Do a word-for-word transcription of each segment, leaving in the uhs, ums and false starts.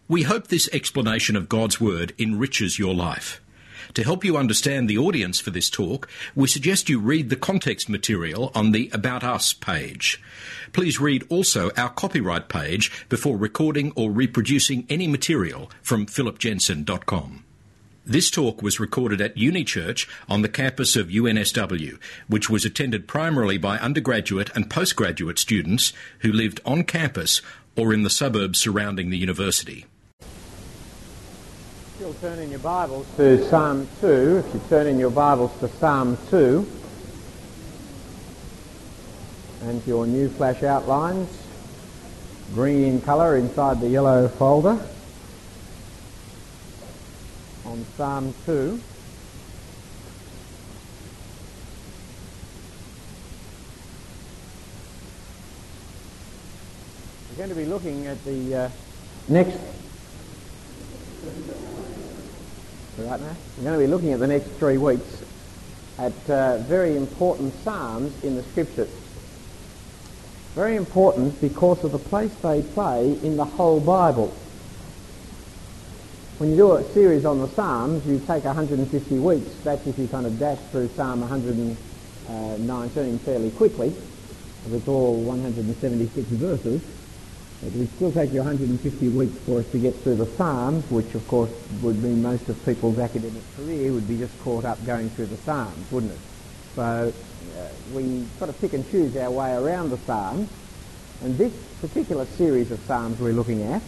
We hope this explanation of God's Word enriches your life. To help you understand the audience for this talk, we suggest you read the context material on the About Us page. Please read also our copyright page before recording or reproducing any material from philip jensen dot com. This talk was recorded at Uni Church on the campus of U N S W, which was attended primarily by undergraduate and postgraduate students who lived on campus or in the suburbs surrounding the university. You'll turn in your Bibles to Psalm two. If you turn in your Bibles to Psalm two and your new flash outlines, green in colour inside the yellow folder, on Psalm two. We're going to be looking at the uh, next Right now. We're going to be looking at the next three weeks at uh, very important psalms in the Scriptures. Very important because of the place they play in the whole Bible. When you do a series on the Psalms, you take one hundred fifty weeks. That's if you kind of dash through Psalm one hundred nineteen fairly quickly, because it's all one hundred seventy-six verses. It would still take you one hundred fifty weeks for us to get through the Psalms, which of course would mean most of people's academic career would be just caught up going through the Psalms, wouldn't it? So uh, we sort of pick and choose our way around the Psalms, and this particular series of Psalms we're looking at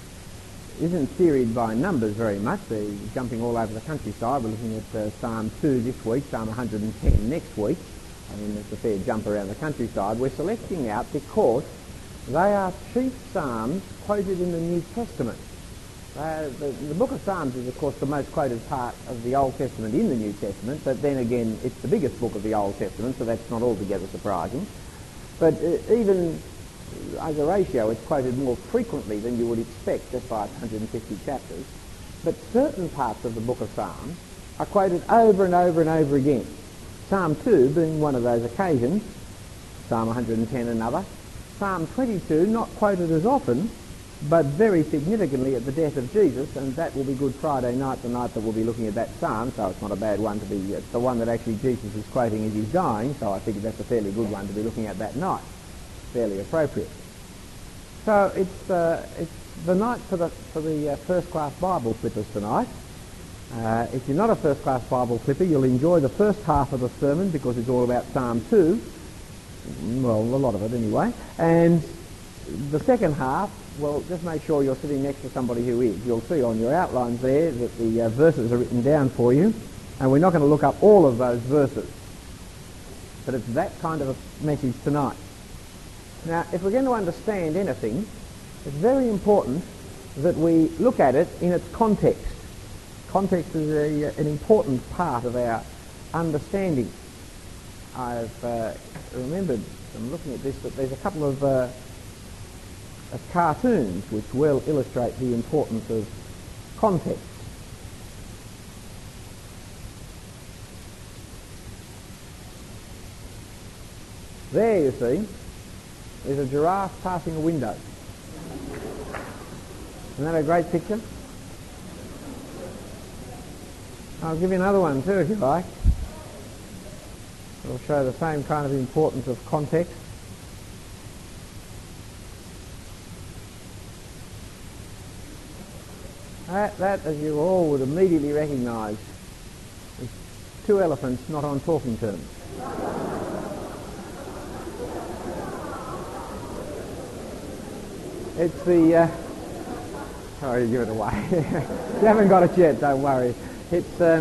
isn't seried by numbers very much. They're jumping all over the countryside. We're looking at uh, Psalm two this week, Psalm one hundred ten next week. I mean, it's a fair jump around the countryside. We're selecting out because they are chief psalms quoted in the New Testament. Uh, the, the book of Psalms is, of course, the most quoted part of the Old Testament in the New Testament, but then again, it's the biggest book of the Old Testament, so that's not altogether surprising. But uh, even as a ratio, it's quoted more frequently than you would expect just by one hundred fifty chapters. But certain parts of the book of Psalms are quoted over and over and over again. Psalm two being one of those occasions, Psalm one hundred ten another, Psalm twenty-two, not quoted as often, but very significantly at the death of Jesus, and that will be Good Friday night, the night that we'll be looking at that psalm, so it's not a bad one to be, it's the one that actually Jesus is quoting as he's dying, so I figured that's a fairly good one to be looking at that night. Fairly appropriate. So it's uh, it's the night for the, for the uh, first-class Bible flippers tonight. Uh, if you're not a first-class Bible flipper, you'll enjoy the first half of the sermon because it's all about Psalm two. Well, a lot of it anyway. And the second half, well, just make sure you're sitting next to somebody who is. You'll see on your outlines there that the uh, verses are written down for you. And we're not going to look up all of those verses. But it's that kind of a message tonight. Now, if we're going to understand anything, it's very important that we look at it in its context. Context is a, an important part of our understanding. I've uh, remembered from looking at this that there's a couple of, uh, of cartoons which well illustrate the importance of context. There you see, there's a giraffe passing a window. Isn't that a great picture? I'll give you another one too if you like. It'll show the same kind of importance of context. That, that, as you all would immediately recognise, is two elephants not on talking terms. It's the... Uh, sorry to give it away. If you haven't got it yet, don't worry. It's... Uh,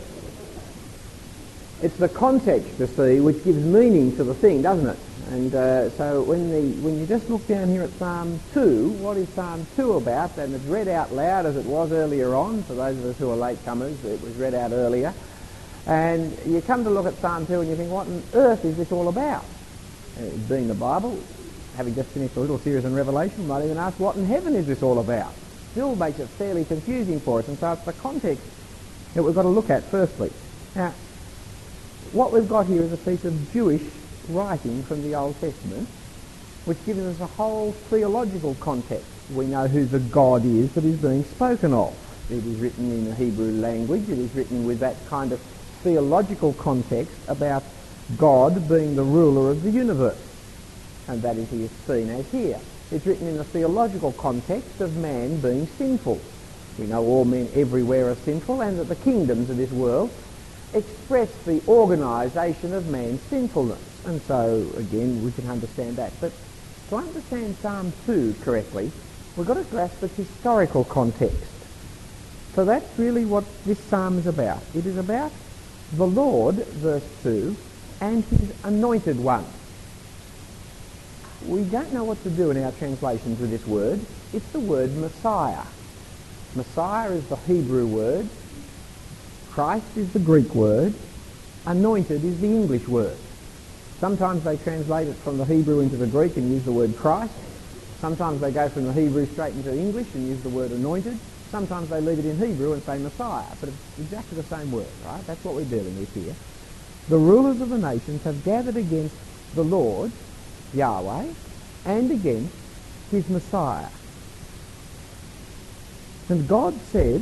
It's the context, you see, which gives meaning to the thing, doesn't it? And uh, so when the when you just look down here at Psalm two, what is Psalm two about? And it's read out loud as it was earlier on. For those of us who are latecomers, it was read out earlier. And you come to look at Psalm two and you think, what on earth is this all about? Uh, being the Bible, having just finished a little series on Revelation, we might even ask, what in heaven is this all about? Still makes it fairly confusing for us. And so it's the context that we've got to look at firstly. Now, what we've got here is a piece of Jewish writing from the Old Testament which gives us a whole theological context. we know who the God is that is being spoken of. It is written in the Hebrew language. It is written with that kind of theological context about God being the ruler of the universe. And that is he is seen as here. It's written in the theological context of man being sinful. We know all men everywhere are sinful, and that the kingdoms of this world express the organisation of man's sinfulness. And so, again, we can understand that. But to understand Psalm two correctly, we've got to grasp its historical context. So that's really what this psalm is about. It is about the Lord, verse two, and his anointed one. We don't know what to do in our translations with this word. It's the word Messiah. Messiah is the Hebrew word. Christ is the Greek word. Anointed is the English word. Sometimes they translate it from the Hebrew into the Greek and use the word Christ. Sometimes they go from the Hebrew straight into English and use the word anointed. Sometimes they leave it in Hebrew and say Messiah, but it's exactly the same word, right? That's what we're dealing with here. The rulers of the nations have gathered against the Lord, Yahweh, and against his Messiah. And God says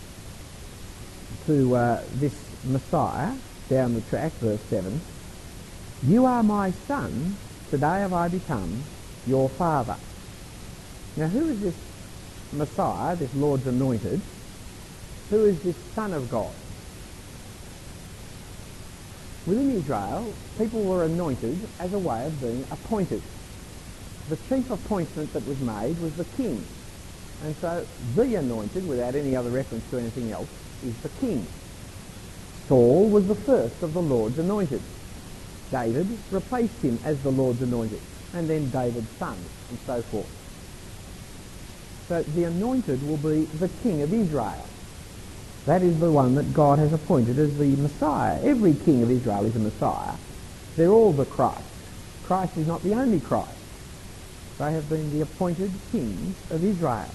to uh, this Messiah, down the track, verse seven, "You are my son, today have I become your father." Now who is this Messiah, this Lord's anointed? Who is this Son of God? Within Israel, people were anointed as a way of being appointed. The chief appointment that was made was the king. And so the anointed, without any other reference to anything else, is the king. Saul was the first of the Lord's anointed. David replaced him as the Lord's anointed, and then David's son, and so forth. So the anointed will be the king of Israel. That is the one that God has appointed as the Messiah. Every king of Israel is a Messiah. They're all the Christ. Christ is not the only Christ. They have been the appointed kings of Israel.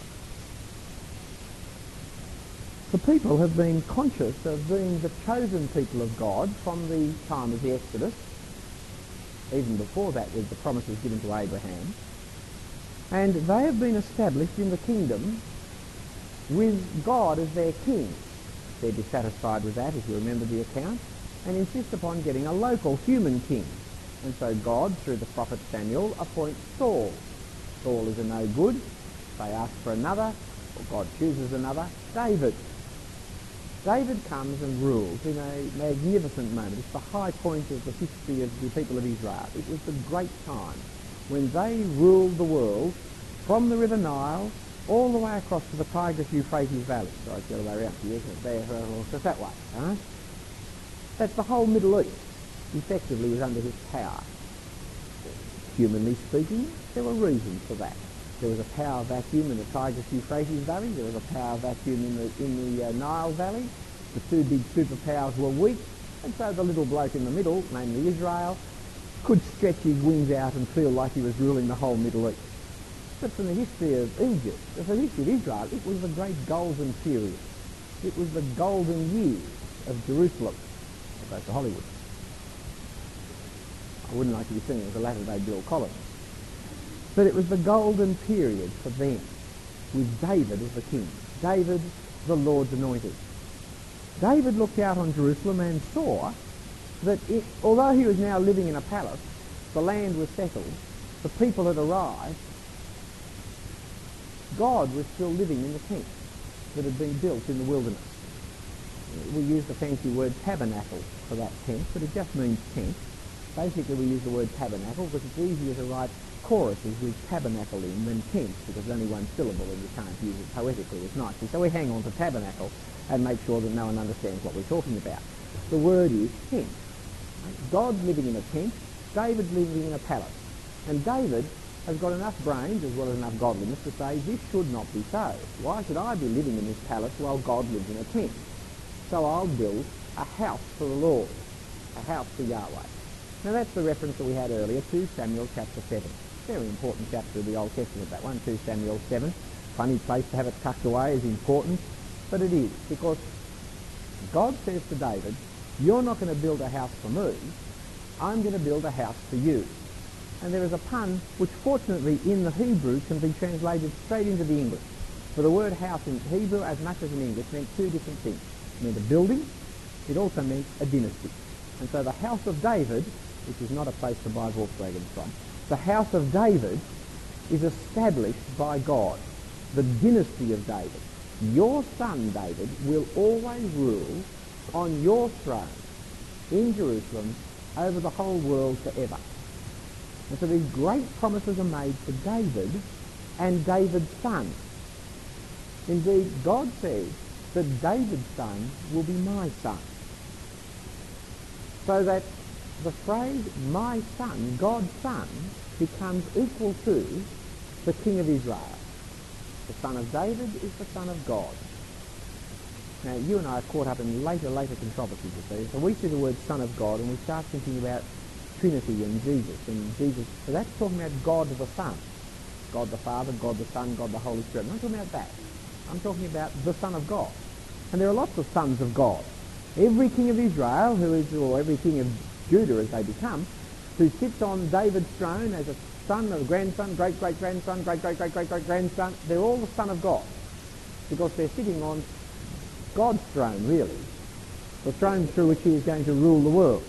The people have been conscious of being the chosen people of God from the time of the Exodus. Even before that, with the promises given to Abraham. And they have been established in the kingdom with God as their king. They're dissatisfied with that, if you remember the account, and insist upon getting a local human king. And so God, through the prophet Samuel, appoints Saul. Saul is a no good. They ask for another, or God chooses another, David. David comes and rules in a magnificent moment. It's the high point of the history of the people of Israel. It was the great time when they ruled the world from the River Nile all the way across to the Tigris-Euphrates Valley. Sorry, it's the other way around here, isn't it? There, just that way. Huh? That's the whole Middle East, effectively, was under his power. Humanly speaking, there were reasons for that. There was a power vacuum in the Tigris-Euphrates Valley. There was a power vacuum in the, in the uh, Nile Valley. The two big superpowers were weak, and so the little bloke in the middle, namely Israel, could stretch his wings out and feel like he was ruling the whole Middle East. But from the history of Egypt, from the history of Israel, it was the great golden period. It was the golden years of Jerusalem, opposed to Hollywood. I wouldn't like to be singing as a latter-day Bill Collins. But it was the golden period for them, with David as the king. David, the Lord's anointed. David looked out on Jerusalem and saw that it, although he was now living in a palace, the land was settled, the people had arrived, God was still living in the tent that had been built in the wilderness. We use the fancy word tabernacle for that tent, but it just means tent. Basically we use the word tabernacle because it's easier to write choruses with tabernacle in than tent, because there's only one syllable and you can't use it poetically as nicely. So we hang on to tabernacle and make sure that no one understands what we're talking about. The word is tent. God's living in a tent, David's living in a palace. And David has got enough brains as well as enough godliness to say, this should not be so. Why should I be living in this palace while God lives in a tent? So I'll build a house for the Lord, a house for Yahweh. Now that's the reference that we had earlier to Samuel chapter seven. Very important chapter of the Old Testament, that one, Second Samuel seven. Funny place to have it tucked away is important, but it is, because God says to David, you're not going to build a house for me, I'm going to build a house for you. And there is a pun which fortunately in the Hebrew can be translated straight into the English. For the word house in Hebrew as much as in English meant two different things. It meant a building, it also meant a dynasty. And so the house of David, which is not a place to buy Volkswagens from, the house of David is established by God. The dynasty of David. Your son David will always rule on your throne in Jerusalem over the whole world forever. And so these great promises are made to David and David's son. Indeed, God says that David's son will be my son. So that the phrase, my son, God's son, becomes equal to the King of Israel. The son of David is the son of God. Now, you and I are caught up in later, later controversies, you see. So we see the word son of God and we start thinking about Trinity and Jesus. And Jesus, so that's talking about God the Son. God the Father, God the Son, God the Holy Spirit. I'm not talking about that. I'm talking about the Son of God. And there are lots of sons of God. Every king of Israel, who is, or every king of Judah as they become, who sits on David's throne as a son, a grandson, great-great-grandson, great-great-great-great-grandson, they're all the Son of God. Because they're sitting on God's throne, really. The throne through which he is going to rule the world.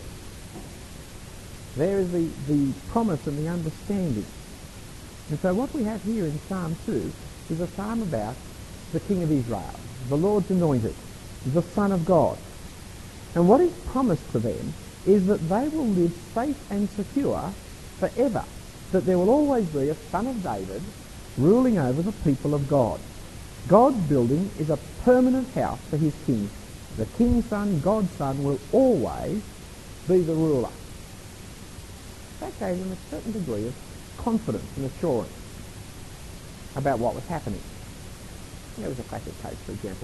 There is the, the promise and the understanding. And so what we have here in Psalm two is a psalm about the King of Israel, the Lord's anointed, the Son of God. And what is promised to them is that they will live safe and secure forever, that there will always be a son of David ruling over the people of God. God's building is a permanent house for his king. The king's son, God's son, will always be the ruler. That gave them a certain degree of confidence and assurance about what was happening. There was a classic case, for example,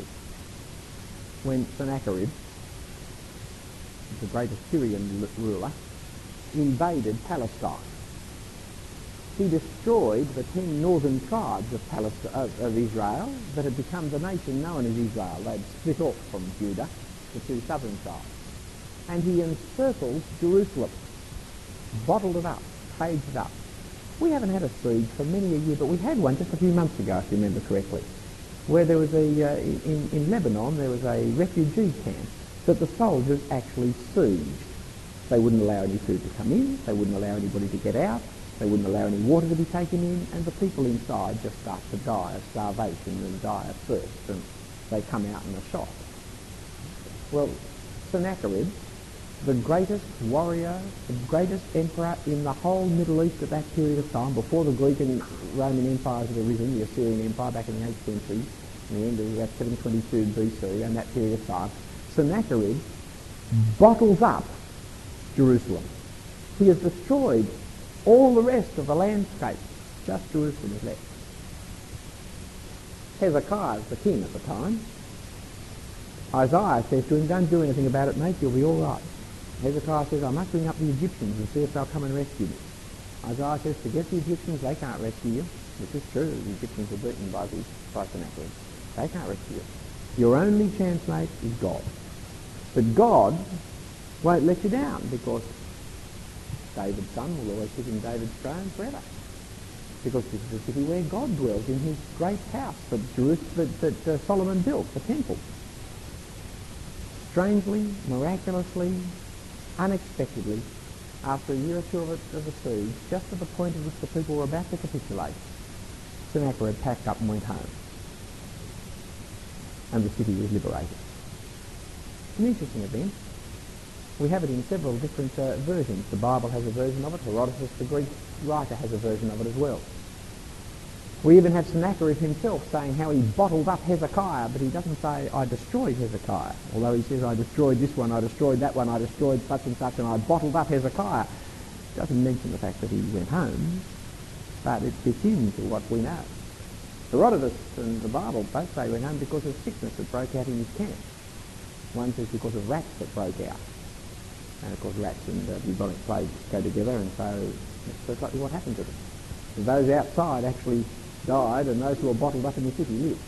when Sennacherib, the great Assyrian ruler, invaded Palestine. He destroyed the ten northern tribes of, Palestine, of, of Israel that had become the nation known as Israel. They'd split off from Judah, the two southern tribes. And he encircled Jerusalem, bottled it up, caged it up. We haven't had a siege for many a year, but we had one just a few months ago, if you remember correctly, where there was a, uh, in, in Lebanon, there was a refugee camp that the soldiers actually sieged. They wouldn't allow any food to come in, they wouldn't allow anybody to get out, they wouldn't allow any water to be taken in, and the people inside just start to die of starvation and die of thirst, and they come out in a shock. Well, Sennacherib, the greatest warrior, the greatest emperor in the whole Middle East at that period of time, before the Greek and Roman empires had arisen, the Assyrian Empire back in the eighth century, in the end of about seven twenty-two B C, and that period of time, Sennacherib bottles up Jerusalem. He has destroyed all the rest of the landscape. Just Jerusalem is left. Hezekiah is the king at the time. Isaiah says to him, don't do anything about it, mate, you'll be all right. Hezekiah says, I must bring up the Egyptians and see if they'll come and rescue me. Isaiah says, forget the Egyptians, they can't rescue you. Which is true, the Egyptians were beaten by the by Sennacherib. They can't rescue you. Your only chance, mate, is God. But God won't let you down, because David's son will always sit in David's throne forever. Because this is the city where God dwells, in his great house that, Jerusalem, that, that uh, Solomon built, the temple. Strangely, miraculously, unexpectedly, after a year or two of, it, of a siege, just at the point at which the people were about to capitulate, Sennacherib packed up and went home. And the city was liberated. It's an interesting event. We have it in several different uh, versions. The Bible has a version of it. Herodotus, the Greek writer, has a version of it as well. We even have Sennacherib himself saying how he bottled up Hezekiah, but he doesn't say, I destroyed Hezekiah. Although he says, I destroyed this one, I destroyed that one, I destroyed such and such, and I bottled up Hezekiah. Doesn't mention the fact that he went home, but it fits into what we know. Herodotus and the Bible both say he went home because of sickness that broke out in his camp. One says because of rats that broke out. And of course rats and uh, bubonic plague go together, and so that's exactly what happened to them. And those outside actually died, and those who were bottled up in the city lived.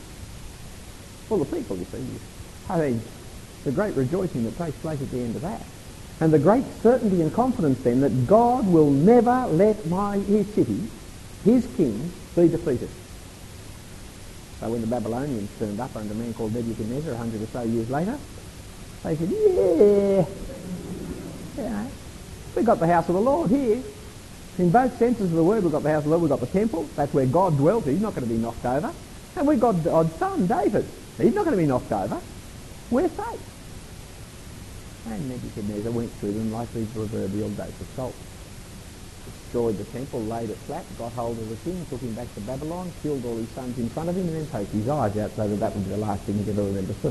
Well, the people, you see, I mean, the great rejoicing that takes place at the end of that And the great certainty and confidence then that God will never let my his city, his king, be defeated. So when the Babylonians turned up under a man called Nebuchadnezzar a hundred or so years later, they said, yeah, you know, we've got the house of the Lord here. In both senses of the word, we've got the house of the Lord, we've got the temple. That's where God dwelt. He's not going to be knocked over. And we've got God's son, David. He's not going to be knocked over. We're safe. And Nebuchadnezzar went through them like these proverbial days of salt. Destroyed the temple, laid it flat, got hold of the king, took him back to Babylon, killed all his sons in front of him, and then poked his eyes out so that that would be the last thing he'd ever remember seeing.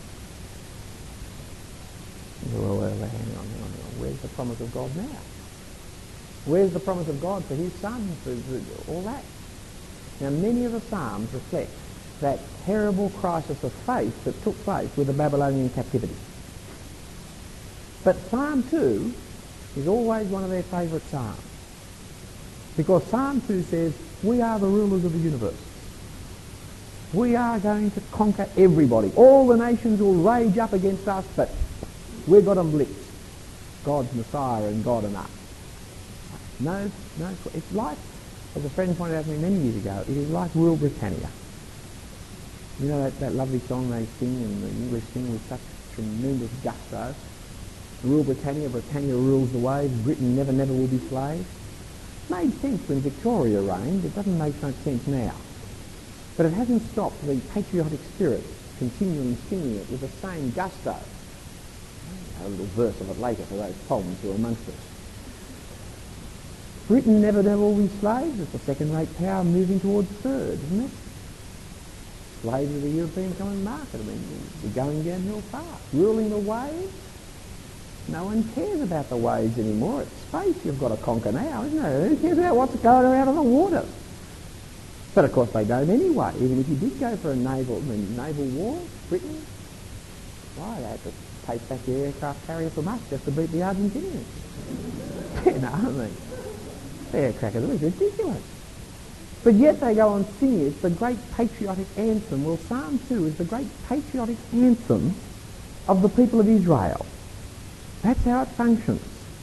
Well, well, hang on, hang on, hang on. Where's the promise of God now? Where's the promise of God for his son, for, for all that? Now, many of the Psalms reflect that terrible crisis of faith that took place with the Babylonian captivity. But Psalm two is always one of their favourite psalms. Because Psalm two says, we are the rulers of the universe. We are going to conquer everybody. All the nations will rage up against us, but we've got them blitzed. God's Messiah and God and us. No, no, it's like, as a friend pointed out to me many years ago, it is like Rule Britannia. You know that, that lovely song they sing and the English sing with such tremendous gusto? Rule Britannia, Britannia rules the waves, Britain never, never will be slaves. It made sense when Victoria reigned, it doesn't make much sense now. But it hasn't stopped the patriotic spirit continuing singing it with the same gusto. A little verse of it later for those poems who are amongst us. Britain never, never will be slaves. It's a second-rate power moving towards third, isn't it? Slaves of the European common market. I mean, we're going downhill fast. Ruling the waves. No one cares about the waves anymore. It's space you've got to conquer now, isn't it? Who cares about what's going around on the water? But of course they don't anyway. Even if you did go for a naval, I mean, naval war, Britain, why, they had to take back the aircraft carrier from us just to beat the Argentinians. You know, I mean, they're crackers. It's ridiculous. But yet they go on singing. It's the great patriotic anthem. Well, Psalm two is the great patriotic anthem of the people of Israel. That's how it functions.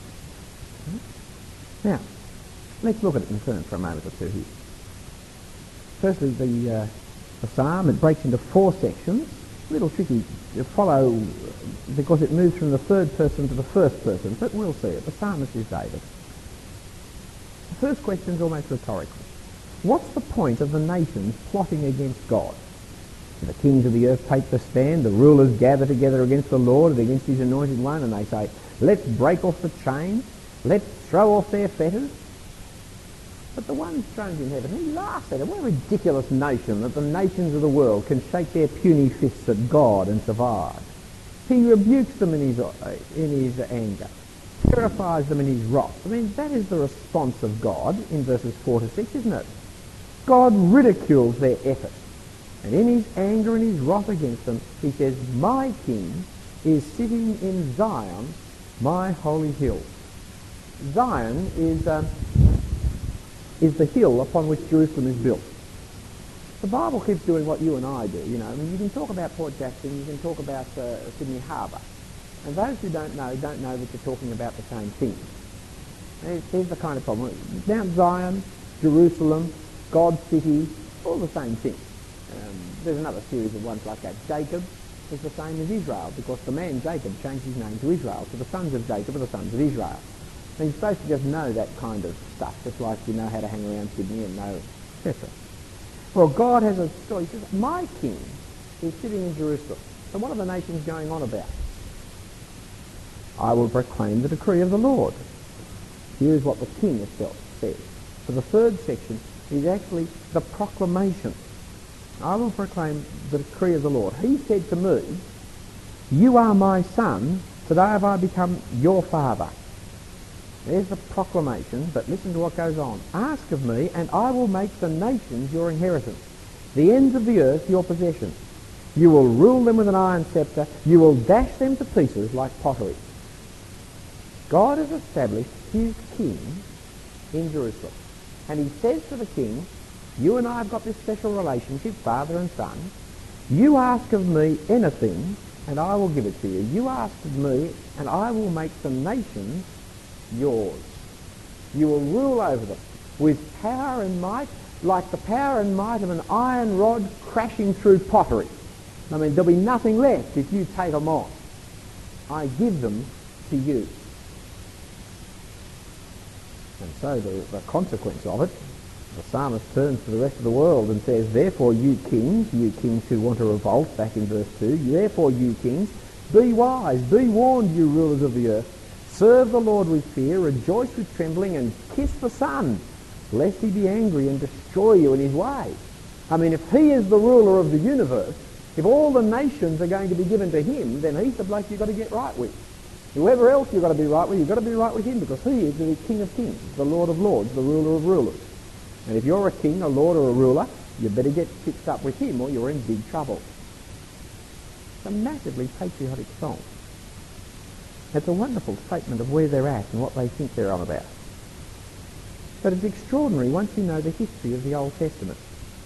Now, let's look at it in turn for a moment or two here. Firstly, the, uh, the psalm, it breaks into four sections. A little tricky to follow because it moves from the third person to the first person, but we'll see it. The psalmist is David. The first question is almost rhetorical. What's the point of the nations plotting against God? The kings of the earth take the stand, the rulers gather together against the Lord and against his anointed one, and they say, let's break off the chains, let's throw off their fetters. But the one throned in heaven, he laughs at it. What a ridiculous notion that the nations of the world can shake their puny fists at God and survive. He rebukes them in his, in his anger, purifies them in his wrath. I mean, that is the response of God in verses four to six, isn't it? God ridicules their effort. And in his anger and his wrath against them, he says, my king is sitting in Zion, my holy hill. Zion is, um, is the hill upon which Jerusalem is built. The Bible keeps doing what you and I do, you know. I mean, you can talk about Port Jackson, you can talk about uh, Sydney Harbour. And those who don't know, don't know that you're talking about the same thing. There's, there's the kind of problem. Mount Zion, Jerusalem, God's city, all the same thing. Um, there's another series of ones like that. Jacob is the same as Israel because the man Jacob changed his name to Israel. So the sons of Jacob are the sons of Israel. And you're supposed to just know that kind of stuff, just like you know how to hang around Sydney and know, et cetera. Well, God has a story. He says, my king is sitting in Jerusalem. So what are the nations going on about? I will proclaim the decree of the Lord. Here's what the king himself says. So the third section is actually the proclamation. I will proclaim the decree of the Lord. He said to me, you are my son, today have I become your father. There's the proclamation, but listen to what goes on. Ask of me, and I will make the nations your inheritance, the ends of the earth your possession. You will rule them with an iron scepter. You will dash them to pieces like pottery. God has established his king in Jerusalem. And he says to the king, you and I have got this special relationship, father and son. You ask of me anything, and I will give it to you. You asked of me, and I will make the nations yours. You will rule over them with power and might, like the power and might of an iron rod crashing through pottery. I mean, there'll be nothing left if you take them on. I give them to you. And so the, the consequence of it, the psalmist turns to the rest of the world and says, therefore you kings, you kings who want to revolt, back in verse two, therefore you kings, be wise, be warned, you rulers of the earth. Serve the Lord with fear, rejoice with trembling, and kiss the Son, lest he be angry and destroy you in his way. I mean, if he is the ruler of the universe, if all the nations are going to be given to him, then he's the bloke you've got to get right with. Whoever else you've got to be right with, you've got to be right with him, because he is the King of kings, the Lord of lords, the ruler of rulers. And if you're a king, a lord, or a ruler, you better get fixed up with him or you're in big trouble. It's a massively patriotic song. It's a wonderful statement of where they're at and what they think they're on about. But it's extraordinary once you know the history of the Old Testament.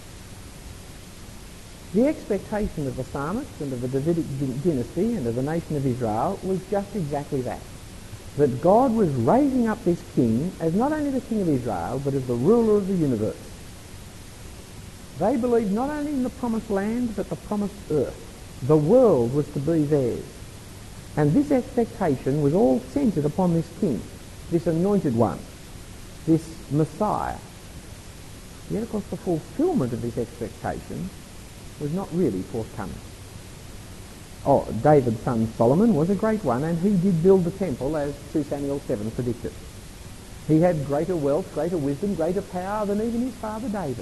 The expectation of the psalmist and of the Davidic dynasty and of the nation of Israel was just exactly that. That God was raising up this king as not only the king of Israel, but as the ruler of the universe. They believed not only in the promised land, but the promised earth. The world was to be theirs. And this expectation was all centred upon this king, this anointed one, this Messiah. Yet, of course, the fulfilment of this expectation was not really forthcoming. Oh, David's son Solomon was a great one, and he did build the temple, as two Samuel seven predicted. He had greater wealth, greater wisdom, greater power than even his father David.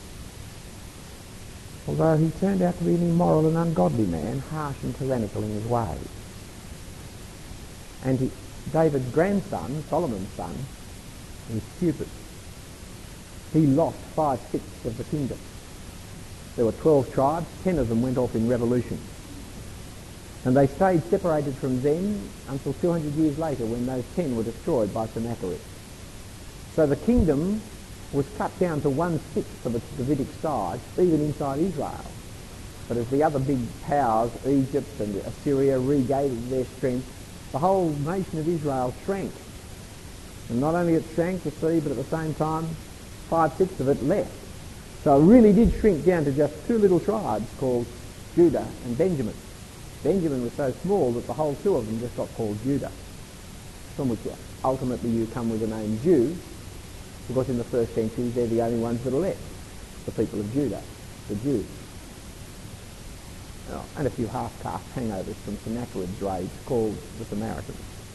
Although he turned out to be an immoral and ungodly man, harsh and tyrannical in his ways. And he, David's grandson, Solomon's son, was stupid. He lost five-sixths of the kingdom. There were twelve tribes, ten of them went off in revolution. And they stayed separated from them until two hundred years later, when those ten were destroyed by Sennacherib. So the kingdom was cut down to one-sixth of its Davidic size, even inside Israel. But as the other big powers, Egypt and Assyria, regained their strength, the whole nation of Israel shrank. And not only it shrank, you see, but at the same time, five-sixths of it left. So it really did shrink down to just two little tribes called Judah and Benjamin. Benjamin was so small that the whole two of them just got called Judah, from which ultimately you come with the name Jew, because in the first century they're the only ones that are left, the people of Judah, the Jews. Oh, and a few half-caste hangovers from Sennacherib's raids called the Samaritans.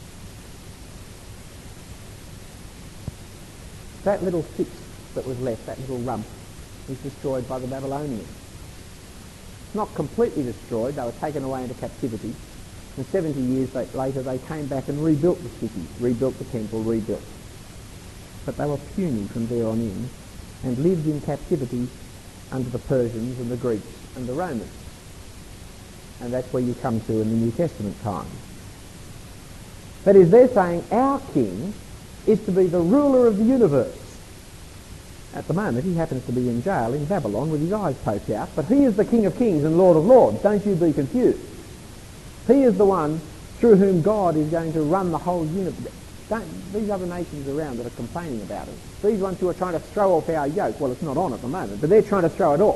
That little sixth that was left, that little rump, was destroyed by the Babylonians. Not completely destroyed, they were taken away into captivity, and seventy years later they came back and rebuilt the city, rebuilt the temple, rebuilt. But they were puny from there on in, and lived in captivity under the Persians and the Greeks and the Romans. And that's where you come to in the New Testament time. That is, they're saying our king is to be the ruler of the universe. At the moment, he happens to be in jail in Babylon with his eyes poked out, but he is the King of Kings and Lord of Lords. Don't you be confused. He is the one through whom God is going to run the whole universe. Don't, these other nations around that are complaining about it, these ones who are trying to throw off our yoke, well, it's not on at the moment, but they're trying to throw it off.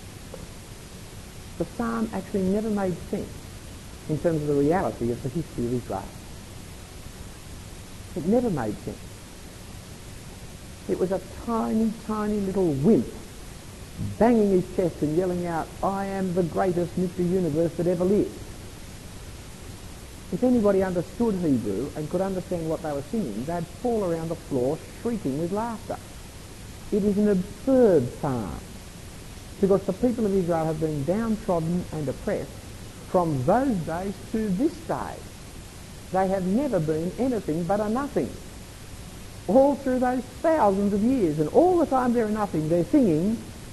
The psalm actually never made sense in terms of the reality of the history of Israel. It never made sense. It was a tiny, tiny little wimp banging his chest and yelling out, I am the greatest Mister Universe that ever lived. If anybody understood Hebrew and could understand what they were singing, they'd fall around the floor shrieking with laughter. It is an absurd psalm, because the people of Israel have been downtrodden and oppressed from those days to this day. They have never been anything but a nothing. All through those thousands of years, and all the time they're a nothing, they're singing,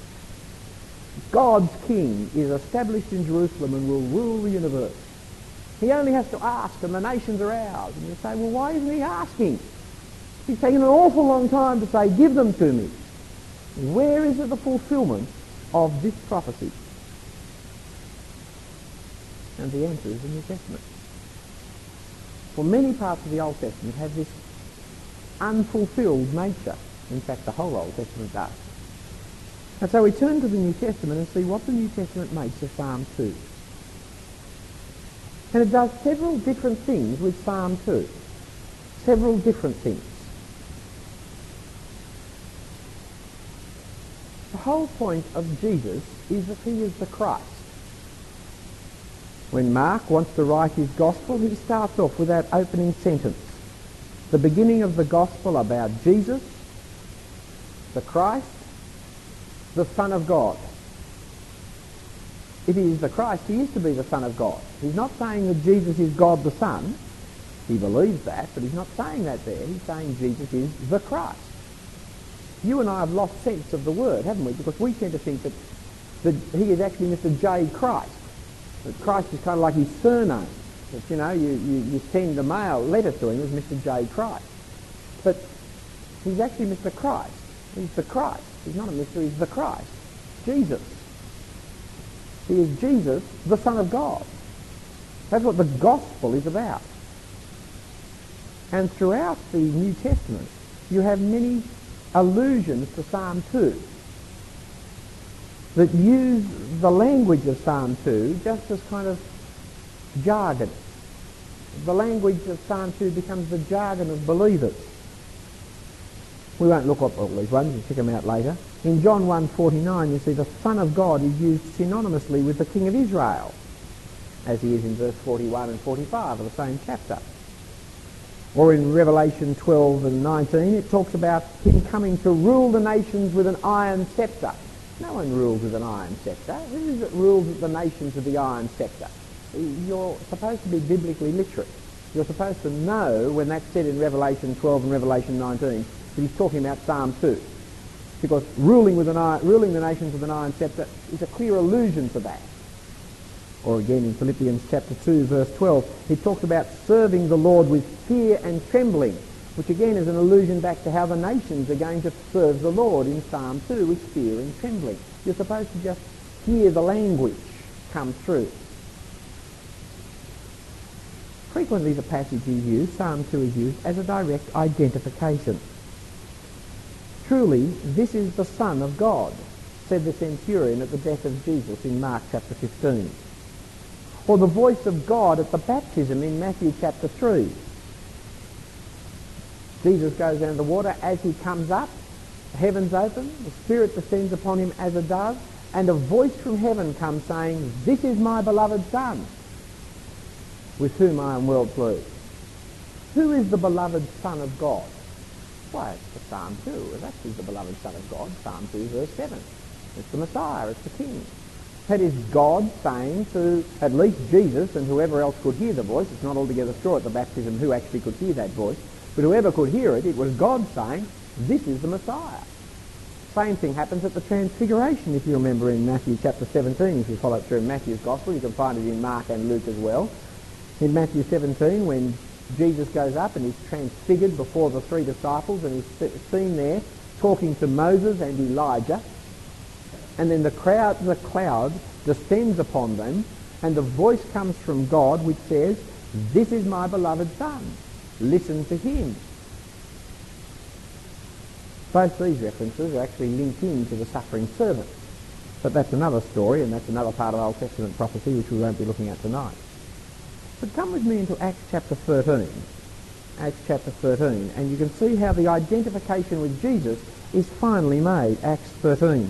God's king is established in Jerusalem and will rule the universe. He only has to ask and the nations are ours. And you say, well, why isn't he asking? He's taken an awful long time to say, give them to me. Where is it the fulfilment of this prophecy? And the answer is the New Testament. For many parts of the Old Testament have this unfulfilled nature. In fact, the whole Old Testament does. And so we turn to the New Testament and see what the New Testament makes of Psalm two. And it does several different things with Psalm two. Several different things. The whole point of Jesus is that he is the Christ. When Mark wants to write his gospel, he starts off with that opening sentence. The beginning of the gospel about Jesus, the Christ, the Son of God. If he is the Christ, he is to be the Son of God. He's not saying that Jesus is God the Son. He believes that, but he's not saying that there. He's saying Jesus is the Christ. You and I have lost sense of the word, haven't we? Because we tend to think that, that he is actually Mister J. Christ. That Christ is kind of like his surname. That, you know, you, you, you send a mail letter to him as Mister J. Christ. But he's actually Mister Christ. He's the Christ. He's not a Mister He's the Christ. Jesus. He is Jesus, the Son of God. That's what the gospel is about. And throughout the New Testament, you have many allusions to Psalm two that use the language of Psalm two just as kind of jargon. The language of Psalm two becomes the jargon of believers. We won't look up all these ones, we'll check them out later. In John one forty-nine, you see the Son of God is used synonymously with the King of Israel, as he is in verse forty-one and forty-five of the same chapter. Or in Revelation twelve and nineteen, it talks about him coming to rule the nations with an iron scepter. No one rules with an iron scepter. Who is it rules the nations with the iron scepter? You're supposed to be biblically literate. You're supposed to know when that's said in Revelation twelve and Revelation nineteen that he's talking about Psalm two. Because ruling with an iron, ruling the nations with an iron scepter is a clear allusion to that. Or again in Philippians chapter two verse twelve, he talks about serving the Lord with fear and trembling, which again is an allusion back to how the nations are going to serve the Lord in Psalm two with fear and trembling. You're supposed to just hear the language come through. Frequently the passage is used, Psalm two is used, as a direct identification. Truly, this is the Son of God, said the centurion at the death of Jesus in Mark chapter fifteen. Or the voice of God at the baptism in Matthew chapter three. Jesus goes down the water. As he comes up, the heavens open, the Spirit descends upon him as a dove, and a voice from heaven comes saying, "This is my beloved Son, with whom I am well pleased." Who is the beloved Son of God? Why, it's the Psalm two. It's actually the beloved Son of God, Psalm two verse seven. It's the Messiah, it's the King. That is God saying to at least Jesus and whoever else could hear the voice. It's not altogether sure at the baptism who actually could hear that voice, but whoever could hear it, it was God saying, "This is the Messiah." Same thing happens at the Transfiguration, if you remember in Matthew chapter seventeen. If you follow it through in Matthew's Gospel, you can find it in Mark and Luke as well. In Matthew seventeen, when Jesus goes up and he's transfigured before the three disciples and he's seen there talking to Moses and Elijah, and then the crowd, the cloud descends upon them, and the voice comes from God which says, "This is my beloved Son, listen to him." Both these references are actually linked in to the suffering servant. But that's another story, and that's another part of Old Testament prophecy which we won't be looking at tonight. But come with me into Acts chapter thirteen. Acts chapter thirteen, and you can see how the identification with Jesus is finally made. Acts thirteen.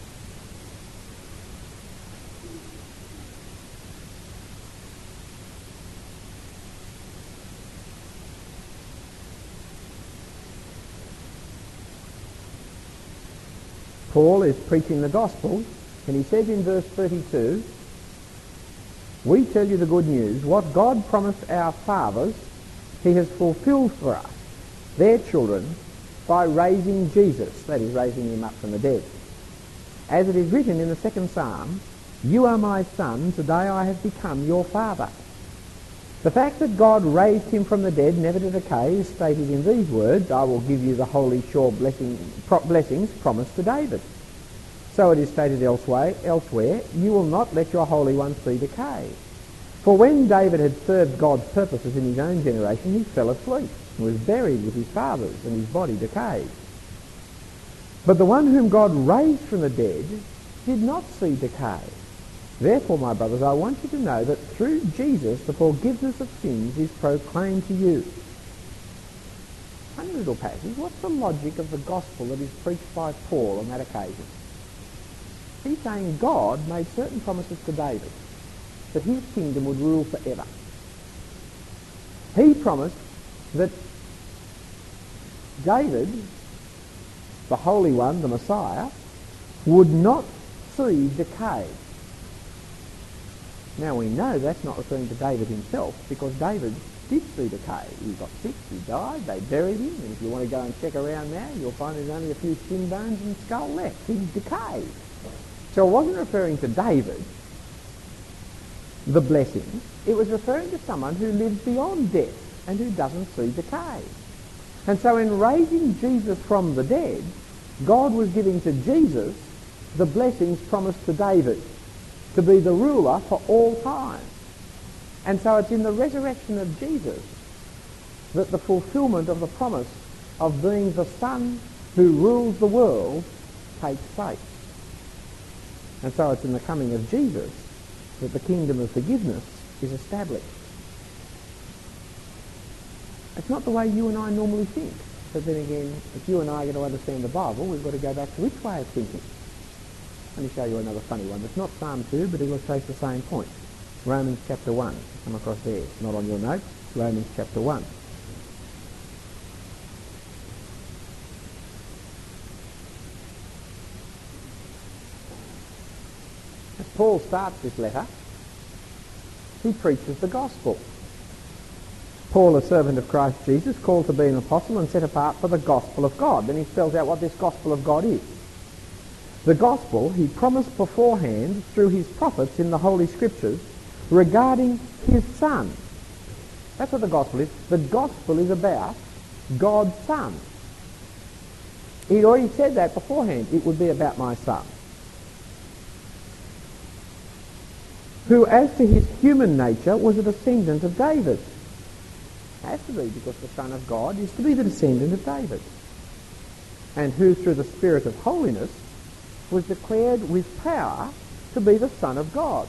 Paul is preaching the gospel, and he says in verse thirty-two, "We tell you the good news. What God promised our fathers, he has fulfilled for us, their children, by raising Jesus," that is, raising him up from the dead. "As it is written in the second psalm, 'You are my son, today I have become your father.' The fact that God raised him from the dead, never to decay, is stated in these words, 'I will give you the holy, sure blessing, pro- blessings promised to David.' So it is stated elsewhere, elsewhere, 'You will not let your Holy One see decay.' For when David had served God's purposes in his own generation, he fell asleep and was buried with his fathers, and his body decayed. But the one whom God raised from the dead did not see decay. Therefore, my brothers, I want you to know that through Jesus the forgiveness of sins is proclaimed to you. Funny little passage. What's the logic of the gospel that is preached by Paul on that occasion? He's saying God made certain promises to David that his kingdom would rule forever. He promised that David, the Holy One, the Messiah, would not see decay. Now we know that's not referring to David himself, because David did see decay. He got sick, he died, they buried him, and if you want to go and check around now, you'll find there's only a few skin bones and skull left. He's decayed. So it wasn't referring to David, the blessing. It was referring to someone who lives beyond death and who doesn't see decay. And so in raising Jesus from the dead, God was giving to Jesus the blessings promised to David, to be the ruler for all time. And so it's in the resurrection of Jesus that the fulfillment of the promise of being the Son who rules the world takes place. And so it's in the coming of Jesus that the kingdom of forgiveness is established. It's not the way you and I normally think. But then again, if you and I are going to understand the Bible, we've got to go back to which way of thinking. Let me show you another funny one. It's not Psalm two, but it illustrates the same point. Romans chapter one. Come across there. Not on your notes. Romans chapter one. As Paul starts this letter, he preaches the gospel. Paul, a servant of Christ Jesus, called to be an apostle and set apart for the gospel of God. Then he spells out what this gospel of God is. The gospel he promised beforehand through his prophets in the Holy Scriptures regarding his Son. That's what the gospel is. The gospel is about God's Son. He'd already said that beforehand. It would be about my Son, who as to his human nature was a descendant of David. It has to be, because the Son of God is to be the descendant of David, and who through the Spirit of holiness was declared with power to be the Son of God.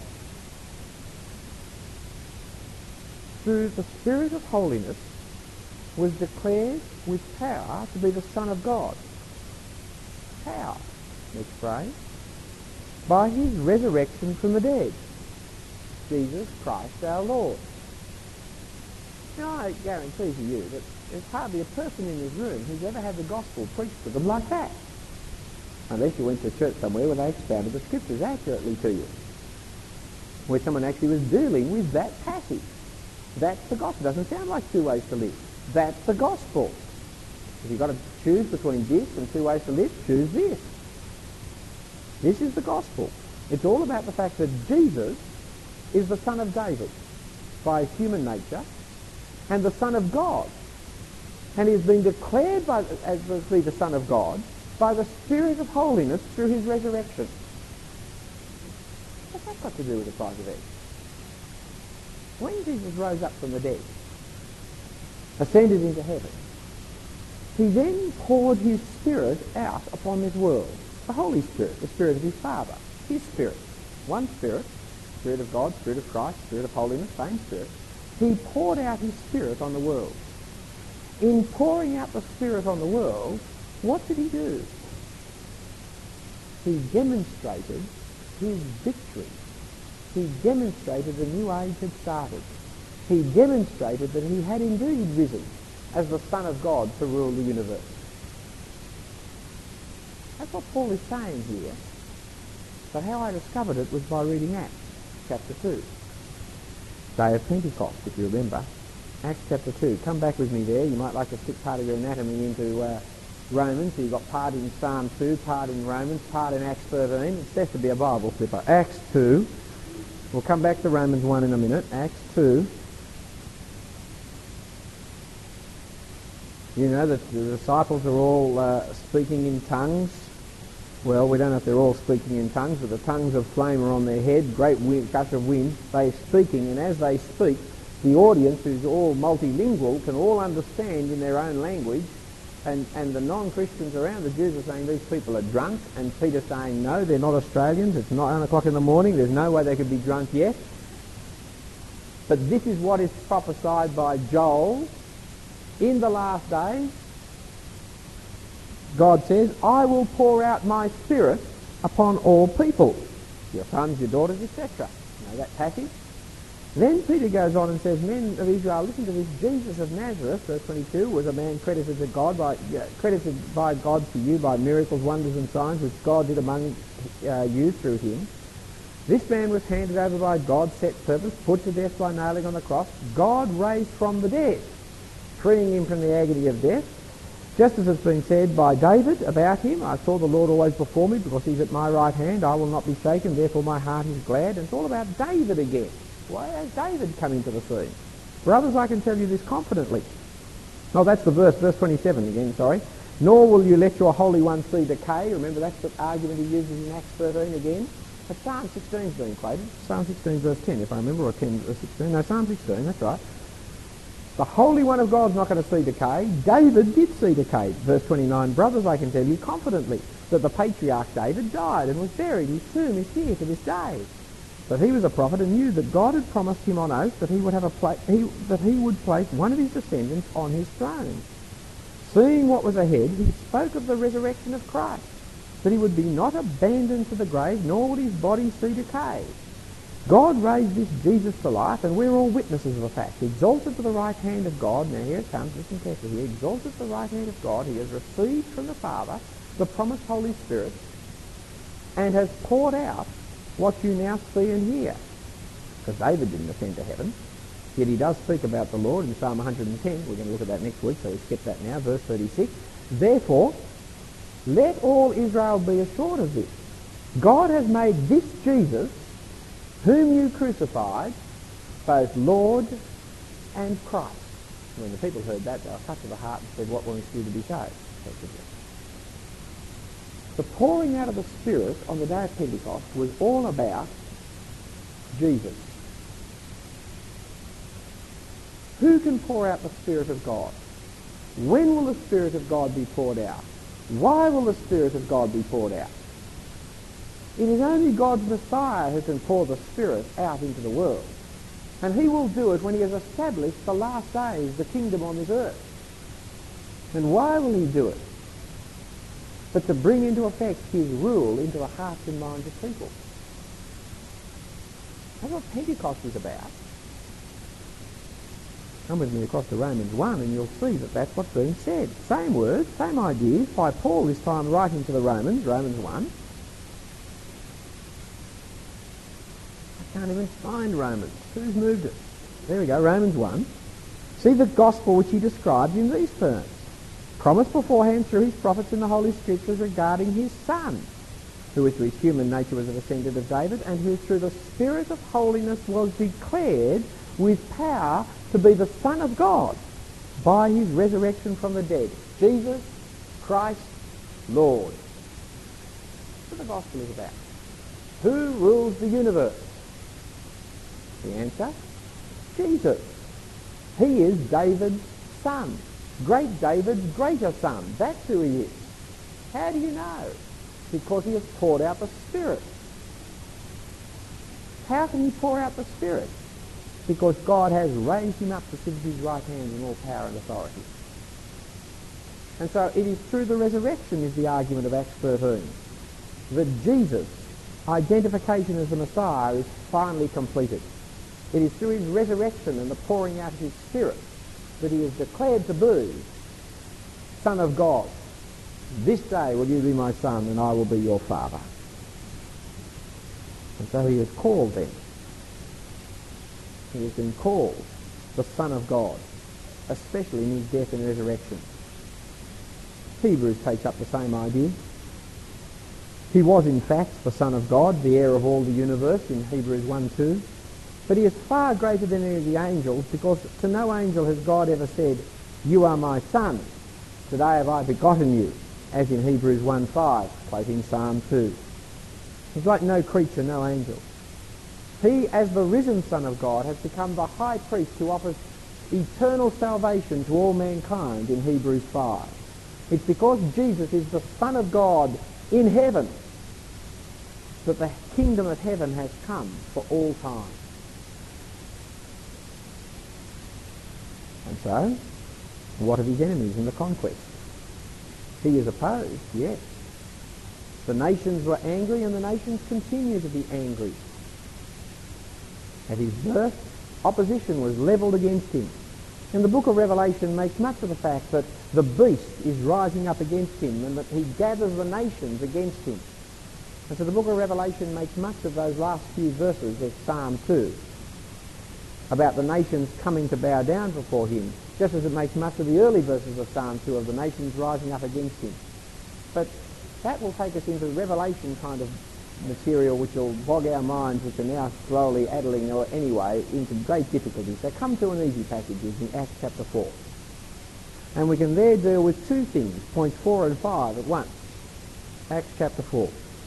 Through the Spirit of holiness was declared with power to be the Son of God. How? Next phrase. By his resurrection from the dead. Jesus Christ our Lord. Now I guarantee to you that there's hardly a person in this room who's ever had the gospel preached to them like that. Unless you went to church somewhere where they expounded the scriptures accurately to you, where someone actually was dealing with that passage. That's the gospel. Doesn't sound like two ways to live. That's the gospel. If you've got to choose between this and two ways to live, choose this. This is the gospel. It's all about the fact that Jesus is the Son of David by human nature and the Son of God. And he has been declared by, as to be the Son of God by the Spirit of holiness through his resurrection. What's that got to do with the price of eggs? When Jesus rose up from the dead, ascended into heaven, he then poured his Spirit out upon this world. The Holy Spirit, the Spirit of his Father, his Spirit. One Spirit, Spirit of God, Spirit of Christ, Spirit of holiness, same Spirit. He poured out his Spirit on the world. In pouring out the Spirit on the world, what did he do? He demonstrated his victory. He demonstrated the new age had started. He demonstrated that he had indeed risen as the Son of God to rule the universe. That's what Paul is saying here. But how I discovered it was by reading Acts chapter two. Day of Pentecost, if you remember. Acts chapter two. Come back with me there. You might like to stick part of your anatomy into uh, Romans. So you've got part in Psalm two, part in Romans, part in Acts thirteen. It's best to be a Bible flipper. Acts two. We'll come back to Romans one in a minute. Acts two. You know that the disciples are all uh, speaking in tongues Well, we don't know if they're all speaking in tongues, but the tongues of flame are on their head, great wind, gush of wind. They're speaking, and as they speak, the audience, who's all multilingual, can all understand in their own language, and, and the non-Christians around the Jews are saying these people are drunk, and Peter's saying, no, they're not Australians, it's nine o'clock in the morning, there's no way they could be drunk yet. But this is what is prophesied by Joel. In the last days, God says, I will pour out my Spirit upon all people, your sons, your daughters, et cetera. You know that passage? Then Peter goes on and says, men of Israel, listen to this. Jesus of Nazareth, verse twenty-two, was a man credited to God by, uh, credited by God to you by miracles, wonders and signs, which God did among uh, you through him. This man was handed over by God's set purpose, put to death by nailing on the cross. God raised from the dead, freeing him from the agony of death. Just as it's been said by David about him, I saw the Lord always before me, because he's at my right hand, I will not be shaken, therefore my heart is glad. And it's all about David again. Why has David come into the scene? Brothers, I can tell you this confidently. Oh, that's the verse, verse twenty-seven again, sorry. Nor will you let your Holy One see decay. Remember, that's the argument he uses in Acts thirteen again. But Psalm sixteen is being quoted. Psalm sixteen verse ten, if I remember, or ten verse sixteen. No, Psalm sixteen, that's right. The Holy One of God's not going to see decay. David did see decay. Verse twenty-nine, brothers, I can tell you confidently that the patriarch David died and was buried. His tomb is here to this day. But he was a prophet and knew that God had promised him on oath that he would have a pla- he, that he would place one of his descendants on his throne. Seeing what was ahead, he spoke of the resurrection of Christ, that he would be not abandoned to the grave, nor would his body see decay. God raised this Jesus to life, and we're all witnesses of the fact. Exalted to the right hand of God, now here it comes, listen carefully here, exalted to the right hand of God, he has received from the Father the promised Holy Spirit, and has poured out what you now see and hear. Because David didn't ascend to heaven, yet he does speak about the Lord in Psalm one hundred ten. We're going to look at that next week, so we skip that now, verse thirty-six. Therefore, let all Israel be assured of this. God has made this Jesus, whom you crucified, both Lord and Christ. When the people heard that, they were cut to the heart and said, what will we do to be saved? The pouring out of the Spirit on the day of Pentecost was all about Jesus. Who can pour out the Spirit of God? When will the Spirit of God be poured out? Why will the Spirit of God be poured out? It is only God's Messiah who can pour the Spirit out into the world. And he will do it when he has established the last days, the kingdom on this earth. And why will he do it? But to bring into effect his rule into the hearts and minds of people. That's what Pentecost is about. Come with me across to Romans one and you'll see that that's what's being said. Same words, same ideas, by Paul this time writing to the Romans, Romans one. I can't even find Romans. Who's moved it? There we go, Romans one. See the gospel which he describes in these terms. Promised beforehand through his prophets in the Holy Scriptures regarding his Son, who with his human nature was a descendant of David, and who through the Spirit of holiness was declared with power to be the Son of God by his resurrection from the dead. Jesus Christ, Lord. That's what the gospel is about. Who rules the universe? The answer, Jesus. He is David's son. Great David's greater son. That's who he is. How do you know? Because he has poured out the Spirit. How can he pour out the Spirit? Because God has raised him up to sit at his right hand in all power and authority. And so it is through the resurrection is the argument of Acts thirteen. That Jesus' identification as the Messiah is finally completed. It is through his resurrection and the pouring out of his Spirit that he is declared to be Son of God. This day will you be my son and I will be your father. And so he is called then. He has been called the Son of God, especially in his death and resurrection. Hebrews takes up the same idea. He was in fact the Son of God, the heir of all the universe in Hebrews one two. But he is far greater than any of the angels, because to no angel has God ever said, you are my son, today have I begotten you. as in Hebrews one five, quoting Psalm two. He's like no creature, no angel. He, as the risen Son of God, has become the high priest who offers eternal salvation to all mankind in Hebrews five. It's because Jesus is the Son of God in heaven that the kingdom of heaven has come for all time. And so, what of his enemies in the conquest? He is opposed, yes. The nations were angry, and the nations continue to be angry. At his birth, opposition was levelled against him. And the book of Revelation makes much of the fact that the beast is rising up against him and that he gathers the nations against him. And so the book of Revelation makes much of those last few verses of Psalm two about the nations coming to bow down before him, just as it makes much of the early verses of Psalm two of the nations rising up against him. But that will take us into Revelation kind of material which will bog our minds, which are now slowly addling or anyway into great difficulties. So come to an easy passage in Acts chapter four. And we can there deal with two things, points four and five at once. Acts chapter four.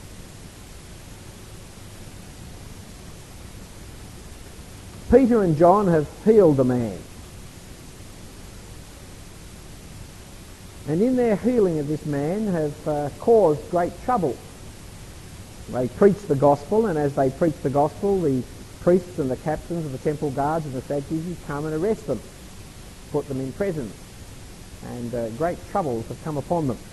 Peter and John have healed the man. And in their healing of this man have uh, caused great trouble. They preach the gospel, and as they preach the gospel, the priests and the captains of the temple guards and the Sadducees come and arrest them, put them in prison, and uh, great troubles have come upon them.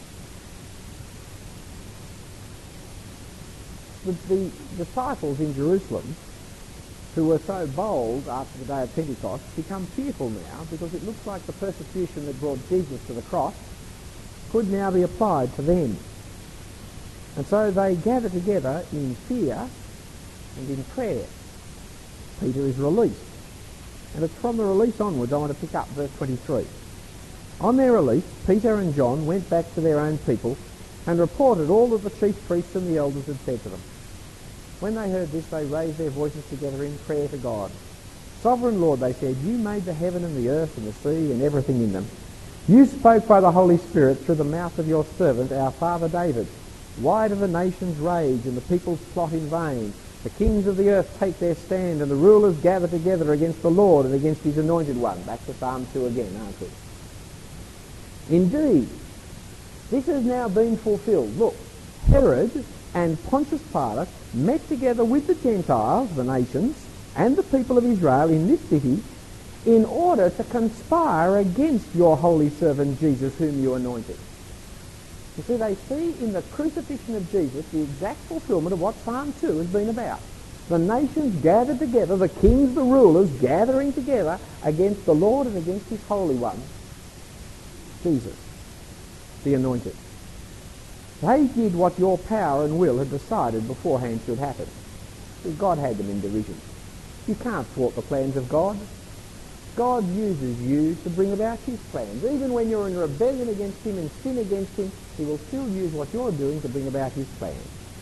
The, the disciples in Jerusalem, who were so bold after the day of Pentecost, become fearful now because it looks like the persecution that brought Jesus to the cross could now be applied to them. And so they gather together in fear and in prayer. Peter is released. And it's from the release onwards I want to pick up verse twenty-three. On their release, Peter and John went back to their own people and reported all that the chief priests and the elders had said to them. When they heard this, they raised their voices together in prayer to God. Sovereign Lord, they said, you made the heaven and the earth and the sea and everything in them. You spoke by the Holy Spirit through the mouth of your servant, our father David. Why do the nations rage and the peoples plot in vain? The kings of the earth take their stand and the rulers gather together against the Lord and against his anointed one. Back to Psalm two again, aren't we? Indeed, this has now been fulfilled. Look, Herod and Pontius Pilate met together with the Gentiles, the nations, and the people of Israel in this city in order to conspire against your holy servant Jesus, whom you anointed. You see, they see in the crucifixion of Jesus the exact fulfillment of what Psalm two has been about. The nations gathered together, the kings, the rulers, gathering together against the Lord and against his Holy One, Jesus, the anointed. They did what your power and will had decided beforehand should happen. God had them in derision. You can't thwart the plans of God. God uses you to bring about his plans. Even when you're in rebellion against him and sin against him, he will still use what you're doing to bring about his plans.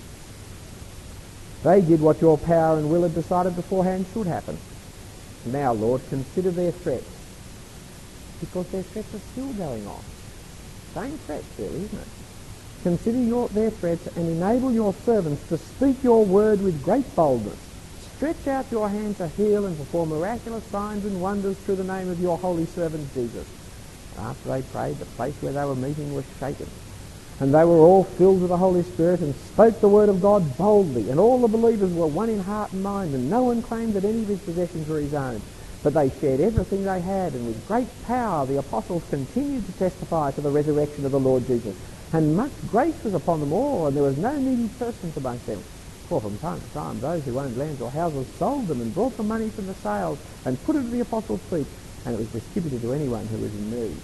They did what your power and will had decided beforehand should happen. Now, Lord, consider their threats, because their threats are still going on. Same threats, really, isn't it? Consider your, their threats and enable your servants to speak your word with great boldness. Stretch out your hand to heal and perform miraculous signs and wonders through the name of your holy servant Jesus. After they prayed, the place where they were meeting was shaken. And they were all filled with the Holy Spirit and spoke the word of God boldly. And all the believers were one in heart and mind, and no one claimed that any of his possessions were his own. But they shared everything they had, and with great power the apostles continued to testify to the resurrection of the Lord Jesus. And much grace was upon them all, and there was no needy persons amongst them. For from time to time those who owned lands or houses sold them and brought the money from the sales and put it at the apostles' feet, and it was distributed to anyone who was in need.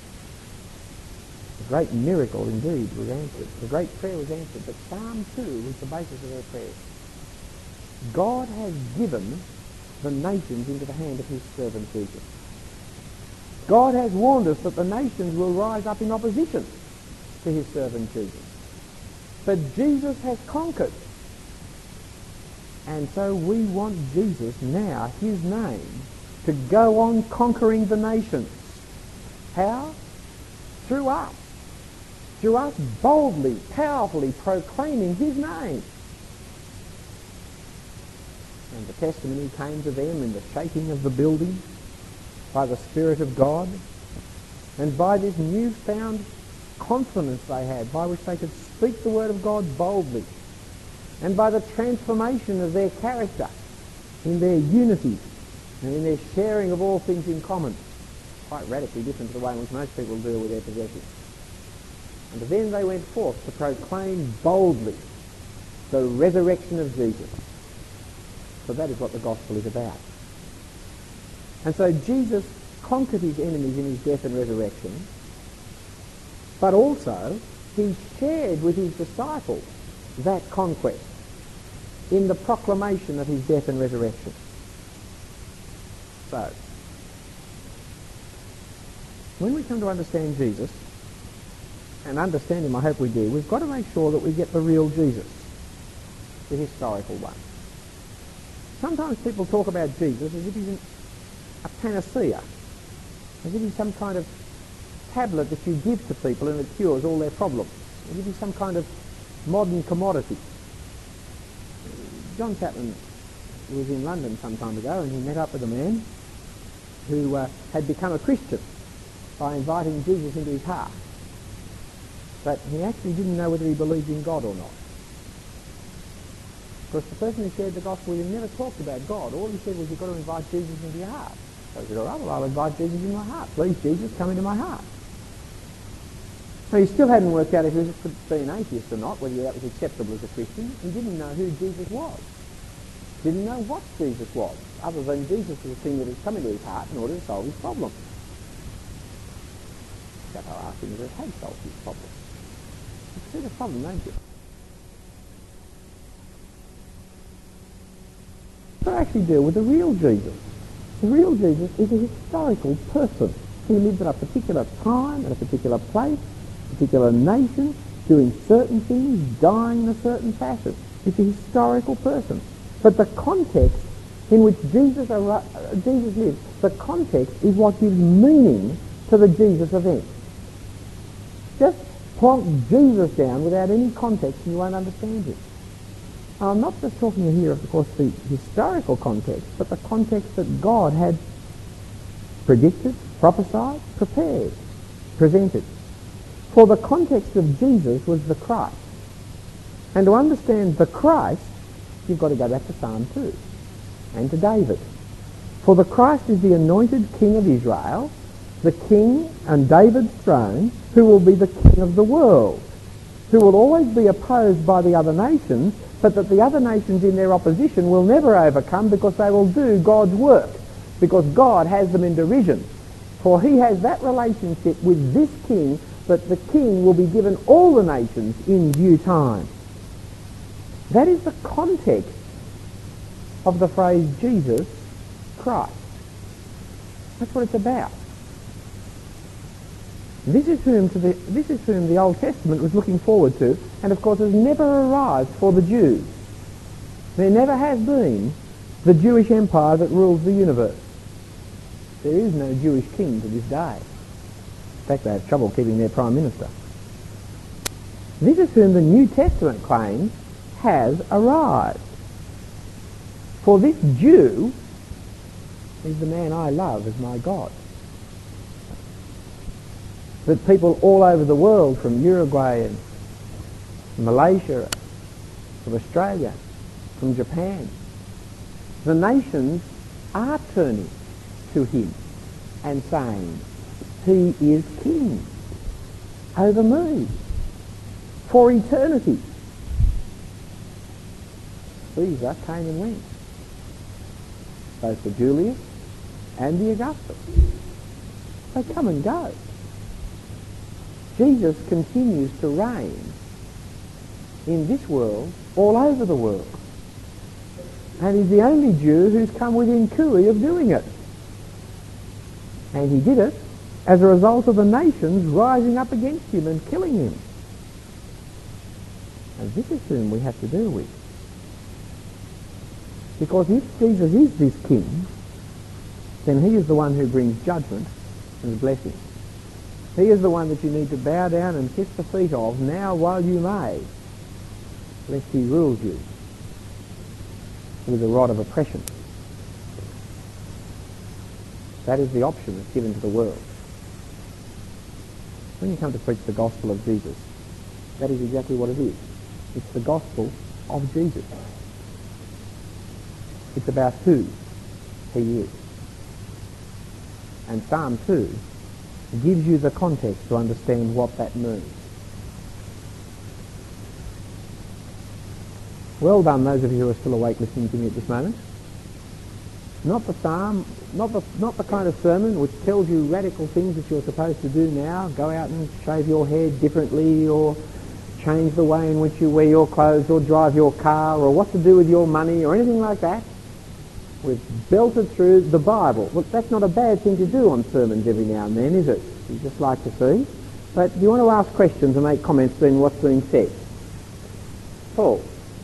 The great miracle indeed was answered. The great prayer was answered, but Psalm two was the basis of their prayer. God has given the nations into the hand of his servant Jesus. God has warned us that the nations will rise up in opposition to his servant Jesus. But Jesus has conquered. And so we want Jesus now, his name, to go on conquering the nations. How? Through us. through us boldly, powerfully proclaiming his name. And the testimony came to them in the shaking of the building by the Spirit of God, and by this newfound confidence they had, by which they could speak the word of God boldly, and by the transformation of their character in their unity and in their sharing of all things in common, quite radically different to the way in which most people deal with their possessions. And then they went forth to proclaim boldly the resurrection of Jesus. So that is what the gospel is about. And so Jesus conquered his enemies in his death and resurrection, but also he shared with his disciples that conquest in the proclamation of his death and resurrection. So, when we come to understand Jesus, and understand him, I hope we do, we've got to make sure that we get the real Jesus, the historical one. Sometimes people talk about Jesus as if he's a panacea, as if he's some kind of tablet that you give to people and it cures all their problems, as if he's some kind of modern commodity. John Chapman was in London some time ago and he met up with a man who uh, had become a Christian by inviting Jesus into his heart. But he actually didn't know whether he believed in God or not. Because the person who shared the gospel with him never talked about God. All he said was, you've got to invite Jesus into your heart. So he said, all right, well, I'll invite Jesus into my heart. Please, Jesus, come into my heart. So he still hadn't worked out if he could be an atheist or not, whether that was acceptable as a Christian. He didn't know who Jesus was. Didn't know what Jesus was, other than Jesus was the thing that had come into his heart in order to solve his problem. That's how I asked him if it had solved his problem. You see the problem, don't you? So actually deal with the real Jesus. The real Jesus is a historical person. He lived at a particular time, at a particular place, a particular nation, doing certain things, dying in a certain fashion. He's a historical person. But the context in which Jesus, ar- Jesus lived, the context is what gives meaning to the Jesus event. Just plonk Jesus down without any context and you won't understand it. Now, I'm not just talking here, of course, the historical context, but the context that God had predicted, prophesied, prepared, presented. For the context of Jesus was the Christ. And to understand the Christ, you've got to go back to Psalm two and to David. For the Christ is the anointed King of Israel, the King on David's throne, who will be the King of the world, who will always be opposed by the other nations, but that the other nations in their opposition will never overcome because they will do God's work, because God has them in derision. For he has that relationship with this King, that the King will be given all the nations in due time. That is the context of the phrase Jesus Christ. That's what it's about. This is whom to the this is whom the Old Testament was looking forward to, and of course has never arrived for the Jews. There never has been the Jewish empire that rules the universe. There is no Jewish king to this day. In fact, they have trouble keeping their prime minister. This is whom the New Testament claims has arrived. For this Jew is the man I love as my God. That people all over the world, from Uruguay and Malaysia, from Australia, from Japan, the nations are turning to him and saying, he is king over me for eternity. Caesar came and went, both the Julius and the Augustus. They come and go. Jesus continues to reign in this world, all over the world. And he's the only Jew who's come within cooey of doing it. And he did it as a result of the nations rising up against him and killing him. And this is whom we have to deal with. Because if Jesus is this king, then he is the one who brings judgment and blessing. He is the one that you need to bow down and kiss the feet of now while you may, lest he rules you with a rod of oppression. That is the option that's given to the world. When you come to preach the gospel of Jesus, that is exactly what it is. It's the gospel of Jesus. It's about who he is. And Psalm two gives you the context to understand what that means. Well done, those of you who are still awake listening to me at this moment. Not the psalm, not the, not the kind of sermon which tells you radical things that you're supposed to do now. Go out and shave your hair differently, or change the way in which you wear your clothes, or drive your car, or what to do with your money, or anything like that. We've belted through the Bible. Look, that's not a bad thing to do on sermons every now and then, is it? You just like to see. But you want to ask questions and make comments on what's being said. Paul.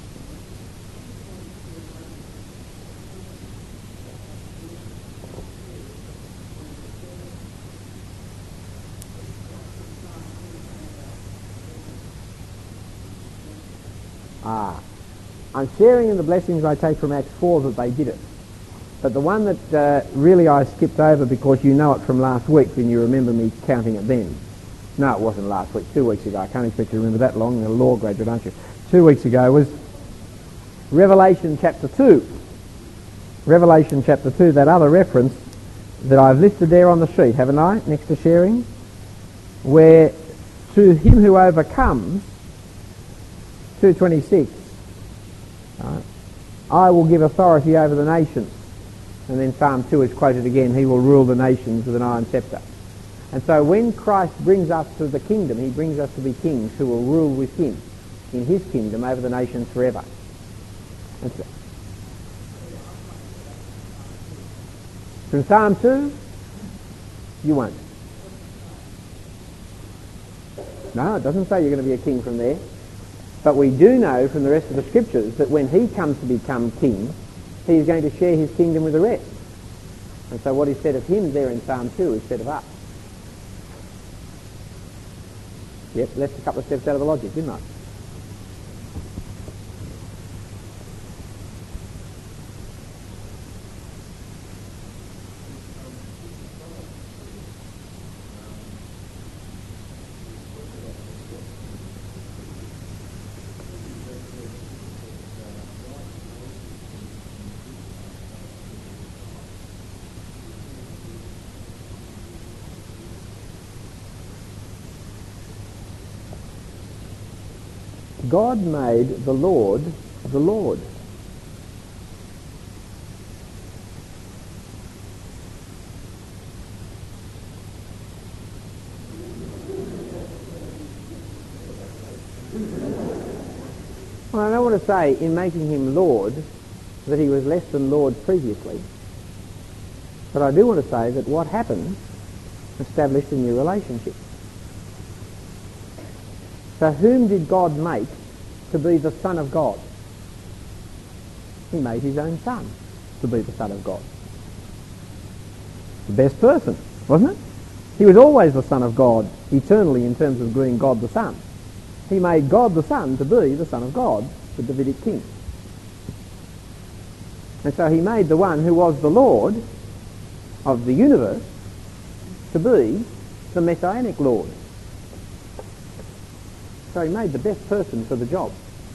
Ah, I'm sharing in the blessings I take from Acts four that they did it. But the one that uh, really I skipped over because you know it from last week and you remember me counting it then. No, it wasn't last week, two weeks ago. I can't expect you to remember that long. You're a law graduate, aren't you? Two weeks ago was Revelation chapter two. Revelation chapter two, that other reference that I've listed there on the sheet, haven't I, next to sharing? Where to him who overcomes, two twenty-six, right, I will give authority over the nations. And then Psalm two is quoted again, he will rule the nations with an iron scepter. And so when Christ brings us to the kingdom, he brings us to be kings who will rule with him in his kingdom over the nations forever. And so, from Psalm two, you won't. No, it doesn't say you're going to be a king from there. But we do know from the rest of the scriptures that when he comes to become king, he is going to share his kingdom with the rest. And so what is said of him there in Psalm two is said of us. Yep, left a couple of steps out of the logic, didn't I? God made the Lord the Lord. Well, I don't want to say in making him Lord that he was less than Lord previously, but I do want to say that what happened established a new relationship. So whom did God make to be the Son of God? He made his own Son to be the Son of God. The best person, wasn't it? He was always the Son of God, eternally, in terms of being God the Son. He made God the Son to be the Son of God, the Davidic king. And so he made the one who was the Lord of the universe to be the Messianic Lord. So he made the best person for the job.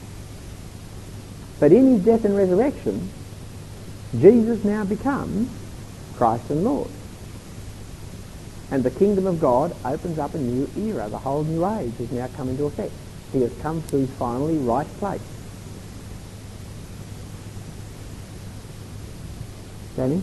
But in his death and resurrection, Jesus now becomes Christ and Lord. And the kingdom of God opens up a new era. The whole new age has now come into effect. He has come to his finally right place. Danny?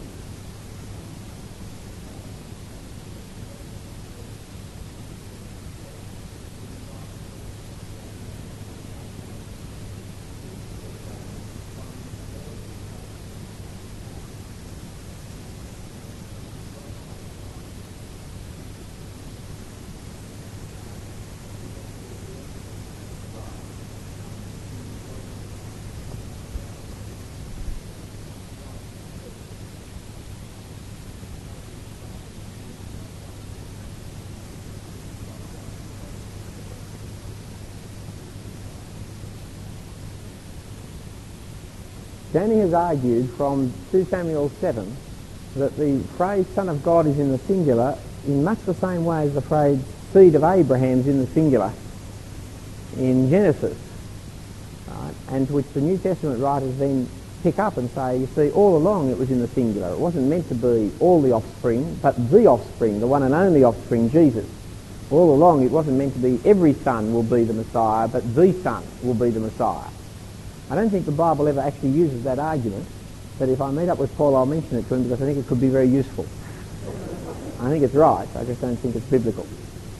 Danny has argued from two Samuel seven that the phrase Son of God is in the singular in much the same way as the phrase seed of Abraham is in the singular in Genesis, right? And which the New Testament writers then pick up and say, you see, all along it was in the singular. It wasn't meant to be all the offspring, but the offspring, the one and only offspring, Jesus. All along it wasn't meant to be every son will be the Messiah, but the Son will be the Messiah. I don't think the Bible ever actually uses that argument, but if I meet up with Paul, I'll mention it to him because I think it could be very useful. I think it's right, I just don't think it's biblical.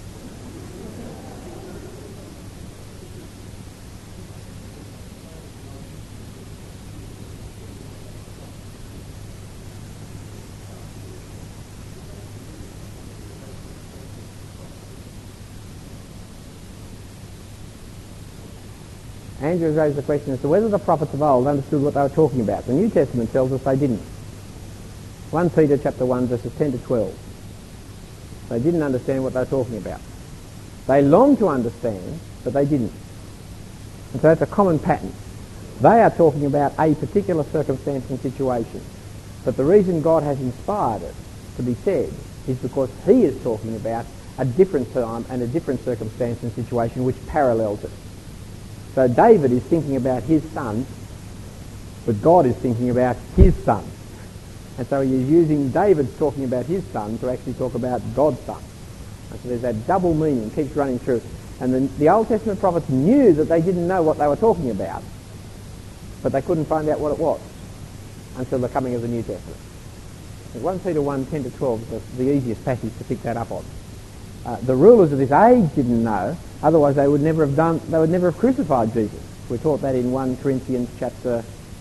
Andrew has raised the question as to whether the prophets of old understood what they were talking about. The New Testament tells us they didn't. First Peter chapter one verses ten to twelve. They didn't understand what they were talking about. They longed to understand, but they didn't. And so that's a common pattern. They are talking about a particular circumstance and situation. But the reason God has inspired it to be said is because he is talking about a different time and a different circumstance and situation which parallels it. So David is thinking about his son, but God is thinking about his son. And so he's using David's talking about his son to actually talk about God's son. And so there's that double meaning, keeps running through. And the, the Old Testament prophets knew that they didn't know what they were talking about, but they couldn't find out what it was until the coming of the New Testament. First Peter one, ten to twelve is the, the easiest passage to pick that up on. Uh, the rulers of this age didn't know, otherwise they would never have done. They would never have crucified Jesus. We're taught that in First Corinthians chapter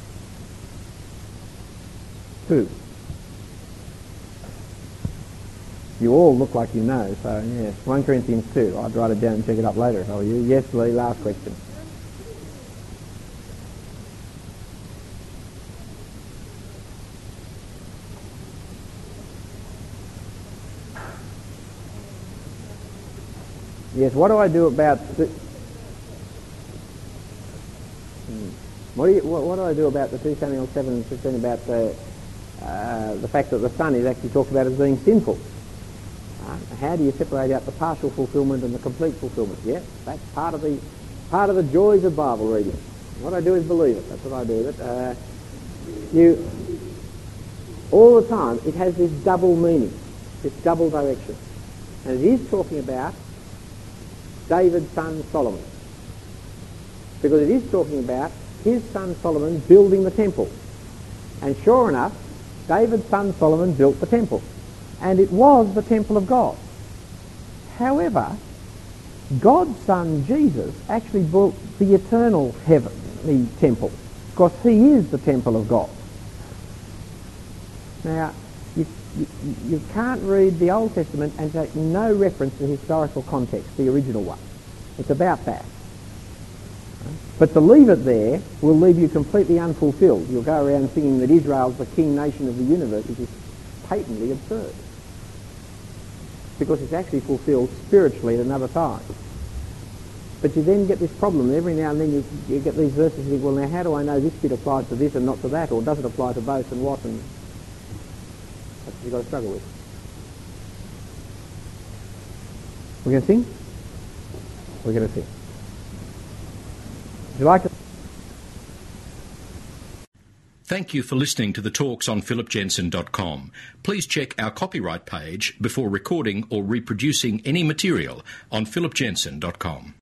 two. You all look like you know, so yes, First Corinthians two. I'd write it down and check it up later if I were you. Yes, Lee, last question. Yes, what do I do about the, hmm, what, do you, what, what do I do about the Second Samuel seven and fifteen about the uh, the fact that the Son is actually talked about as being sinful? Uh, how do you separate out the partial fulfilment and the complete fulfilment? Yeah, that's part of the part of the joys of Bible reading. What I do is believe it. That's what I do with it. Uh, you all the time it has this double meaning, this double direction, and it is talking about David's son Solomon, because it is talking about his son Solomon building the temple. And sure enough, David's son Solomon built the temple, and it was the temple of God. However, God's son Jesus actually built the eternal heavenly temple, because he is the temple of God. Now, you, you, you can't read the Old Testament and take no reference to historical context, the original one. It's about that. But to leave it there will leave you completely unfulfilled. You'll go around thinking that Israel's the king nation of the universe, which is patently absurd, because it's actually fulfilled spiritually at another time. But you then get this problem. Every now and then you, you get these verses and you think, well, now how do I know this bit applies to this and not to that, or does it apply to both and what? And that's what you've got to struggle with. We're going to sing? We're going to sing. Would you like to? Thank you for listening to the talks on philip jensen dot com. Please check our copyright page before recording or reproducing any material on philip jensen dot com.